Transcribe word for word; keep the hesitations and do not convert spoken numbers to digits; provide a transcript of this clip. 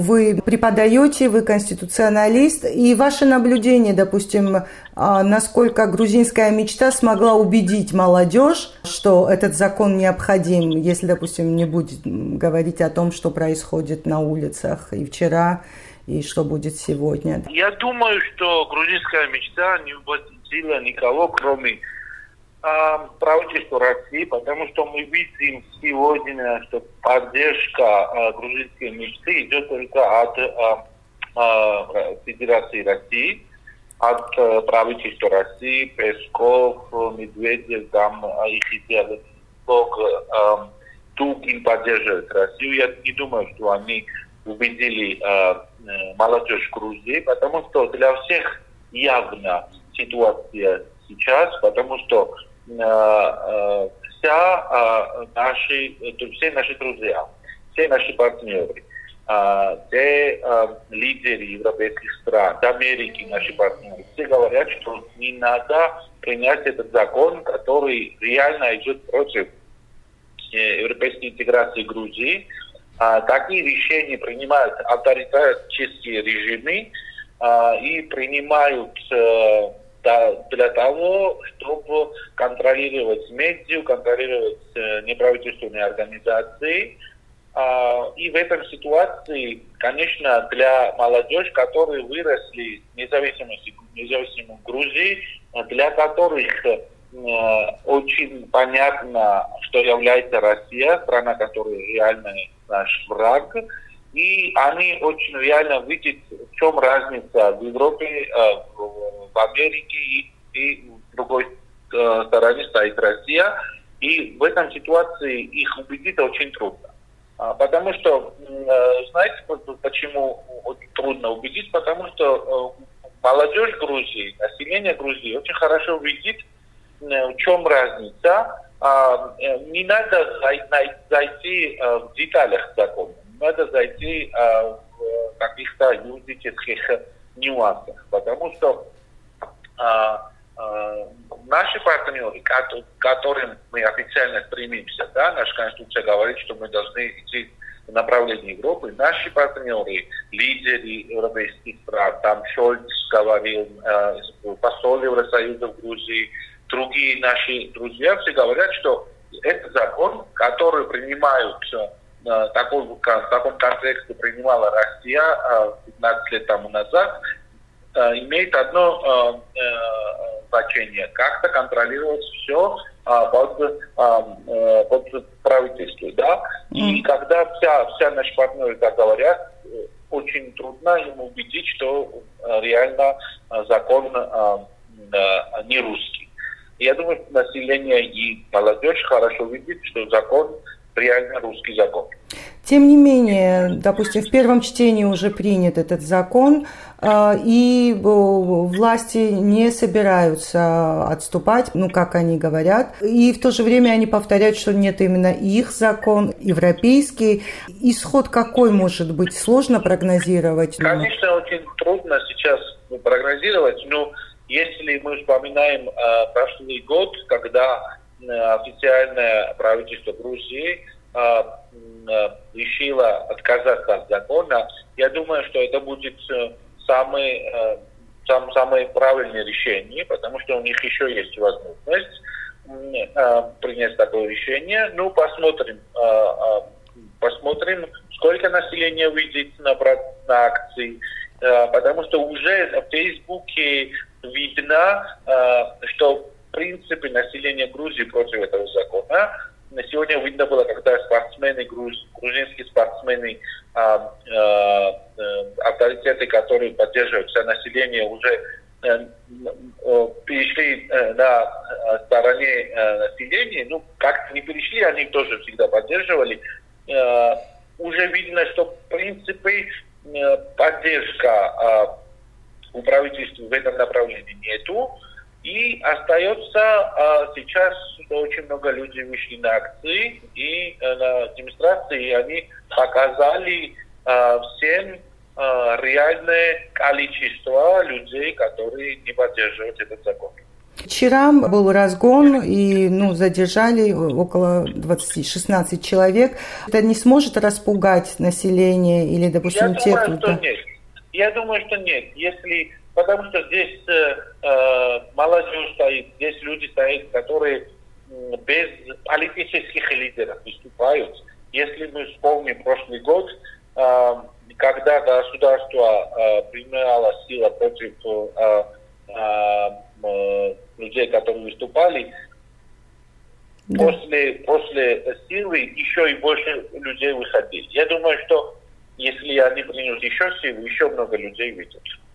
Вы преподаете, вы конституционалист, и ваши наблюдения, допустим, насколько грузинская мечта смогла убедить молодежь, что этот закон необходим, если, допустим, не будет говорить о том, что происходит на улицах и вчера, и что будет сегодня? Я думаю, что грузинская мечта не убедила никого, кроме правительства России, потому что мы видим сегодня, что поддержка грузинской мечты идет только от Федерации России, от правительства России, Песков, Медведев, там их идеолог Дугин поддерживает Россию. Я не думаю, что они убедили молодежь Грузии, потому что для всех явна ситуация сейчас, потому что э, э, вся, э, наши, все наши друзья, все наши партнеры, э, все э, лидеры европейских стран, Америки наши партнеры, все говорят, что не надо принять этот закон, который реально идет против э, европейской интеграции Грузии. Э, такие решения принимают авторитарические режимы э, и принимают э, для того, чтобы контролировать медиа, контролировать э, неправительственные организации. А, и в этом ситуации, конечно, для молодежи, которые выросли в независимости, независимой Грузии, для которых э, очень понятно, что является Россия, страна, которая реально наш враг, и они очень реально видят, в чем разница в Европе, в Америке и, и в другой стороне стоит Россия. И в этом ситуации их убедить очень трудно. Потому что, знаете, почему трудно убедить? Потому что молодежь Грузии, население Грузии очень хорошо видит, в чем разница. Не надо зайти в деталях закона. Надо зайти э, в каких-то юридических нюансах, потому что э, э, наши партнеры, к которым мы официально стремимся, да, наша Конституция говорит, что мы должны идти в направлении Европы, наши партнеры, лидеры европейских стран, там Шольц говорил, э, посол Евросоюза в Грузии, другие наши друзья, все говорят, что этот закон, который принимают Такой, в таком контексте принимала Россия пятнадцать лет тому назад, имеет одно значение – как-то контролировать все под, под правительством. Да? И когда вся, вся наши партнеры так говорят, очень трудно им убедить, что реально закон не русский. Я думаю, что население и молодежь хорошо видят, что закон реально русский закон. Тем не менее, допустим, в первом чтении уже принят этот закон, и власти не собираются отступать, ну, как они говорят, и в то же время они повторяют, что нет, именно их закон, европейский. Исход какой может быть? Сложно прогнозировать? Конечно, очень трудно сейчас прогнозировать, но если мы вспоминаем прошлый год, когда официальное правительство Грузии э, э, решило отказаться от закона, я думаю, что это будет самое, э, сам, самое правильное решение, потому что у них еще есть возможность э, принять такое решение. Ну, посмотрим, э, э, посмотрим, сколько населения выйдет на, на акции, э, потому что уже в Фейсбуке видно, э, что в принципе, население Грузии против этого закона. На сегодня видно было, когда спортсмены, груз, грузинские спортсмены, а, а, авторитеты, которые поддерживают все население, уже а, а, перешли а, на стороне а, населения. Ну, как не перешли, они тоже всегда поддерживали. А, уже видно, что, в принципе, поддержка а, у правительства в этом направлении нету. И остается а, сейчас, что очень много людей вышли на акции и а, на демонстрации, и они показали а, всем а, реальное количество людей, которые не поддерживают этот закон. Вчера был разгон, и ну, задержали около двадцать шестнадцать человек. Это не сможет распугать население или, допустим, Я тех, думаю, кто... что нет. Я думаю, что нет. Если... Потому что здесь э, молодежь стоит, здесь люди стоят, которые без политических лидеров выступают. Если мы вспомним прошлый год, э, когда государство э, применяло силу против э, э, э, людей, которые выступали, да. после, после силы еще и больше людей выходили. Я думаю, что если они принесут еще силу, еще много людей выйдет.